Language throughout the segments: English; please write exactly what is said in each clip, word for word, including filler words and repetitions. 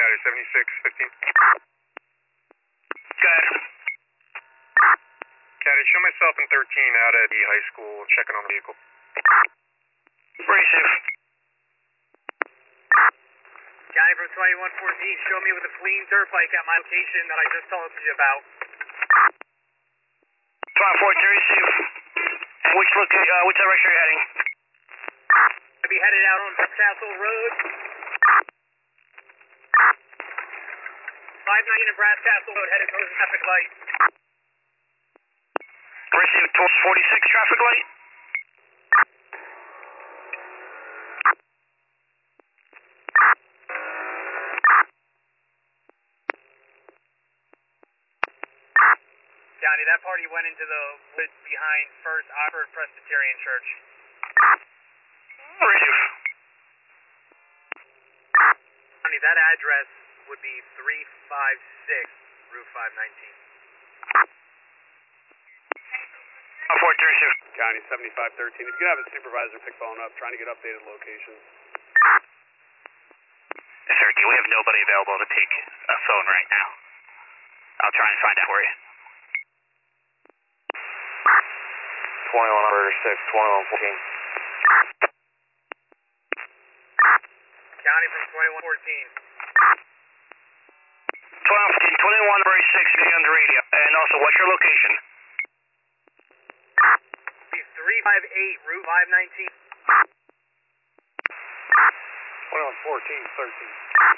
Got it, seventy-six fifteen. Go ahead. Caddy, show myself in thirteen out at the high school, checking on the vehicle. Very safe. County from twenty-one fourteen, show me with a fleeing dirt bike at my location that I just told you about. twenty-one fourteen, very safe. And which look, uh, which direction are you heading? I'll be headed out on Castle Road. five ninety Nebraska Castle Road, headed towards the traffic light. Very safe, towards forty-six traffic light. County, that party went into the woods behind First Oxford Presbyterian Church. Very safe. County, that address would be three five six Route five nineteen. twenty-one fourteen, very safe. County seventy-five thirteen. If you could have a supervisor pick phone up, trying to get updated locations. Yes, sir. We have nobody available to take a phone right now. I'll try and find out for you. twenty-one operator six, twenty-one fourteen. County from twenty-one fourteen. twenty-one fourteen, twenty-one very six, getting on the radio. And also, what's your location? three five eight Route five nineteen. twenty-one fourteen, thirteen.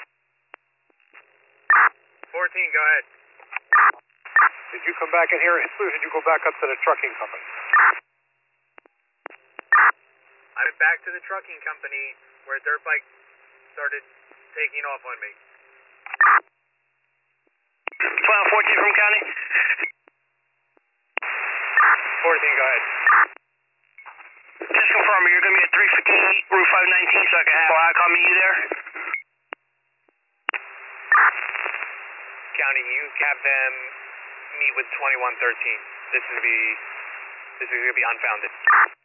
fourteen, go ahead. Did you come back in here, or did you go back up to the trucking company? I went back to the trucking company where dirt bike started taking off on me. twenty-one fourteen from county? fourteen, go ahead. Just confirm, you're going to be at three fifteen Route five nineteen, so I can have I call meet you there? County, you have them meet with twenty-one thirteen. This is be this is going to be unfounded.